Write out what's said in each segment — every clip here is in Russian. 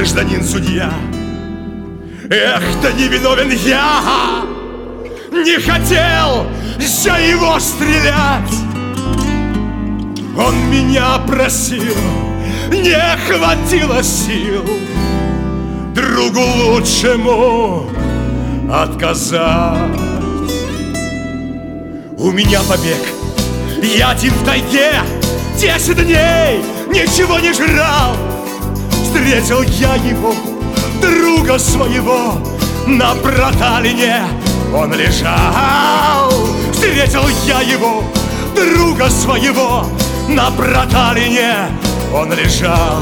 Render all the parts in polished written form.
гражданин судья. Эх, да не виновен я, не хотел за его стрелять. Он меня просил, не хватило сил другу лучшему отказать. У меня побег, я один в тайге 10 дней ничего не жрал. Встретил я его, друга своего, на проталине он лежал. Встретил я его, друга своего, на проталине он лежал.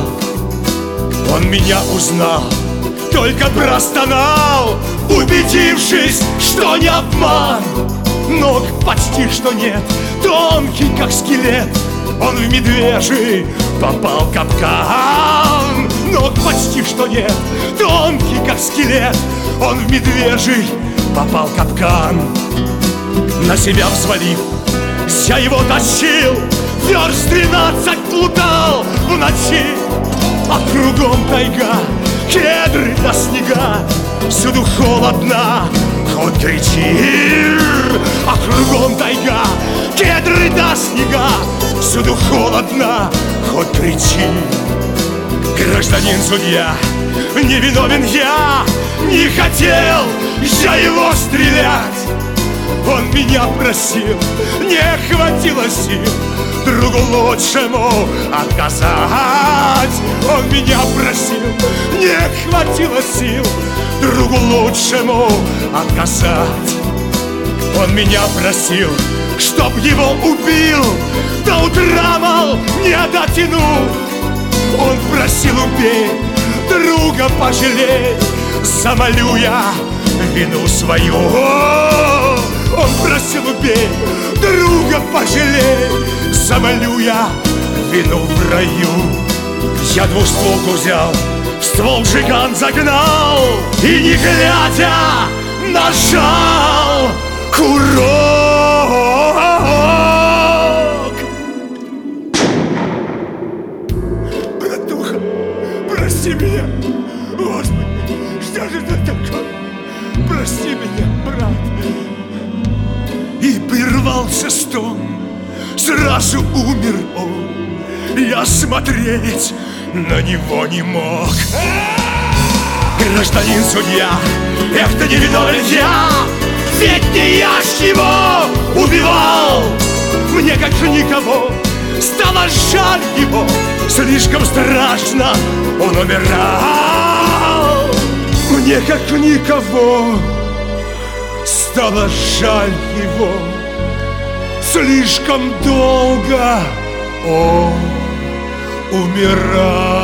Он меня узнал, только простонал, убедившись, что не обман. Ног почти что нет, тонкий как скелет, он в медвежий попал в капкан. Ног почти что нет, тонкий как скелет, он в медвежий попал в капкан. На себя взвалив, я его тащил, верст 13 плутал в ночи. А кругом тайга, кедры до снега, всюду холодно, хоть кричи. А кругом тайга, кедры до снега, всюду холодно, хоть кричи. Гражданин судья, не виновен я, не хотел я его стрелять. Он меня просил, не хватило сил другу лучшему отказать. Он меня просил, не хватило сил другу лучшему отказать. Он меня просил, чтоб его убил, до утра, мол, не дотянул. Он просил, убей, друга пожалей, замолю я вину свою. Он просил, убей, друга пожалей, замолю я вину в раю. Я двустволку взял, в ствол жиган загнал и, не глядя, нажал курок. Братуха, прости меня, Господи, что же это такое? Прости меня, брат. И прервался стон, сразу умер он. Я смотреть на него не мог. Гражданин судья, эх, ты не виновен я, ведь не я ж его убивал. Мне, как же никого, стало жаль его, слишком страшно он умирал. Мне, как никого, стало жаль его, слишком долго он умирал.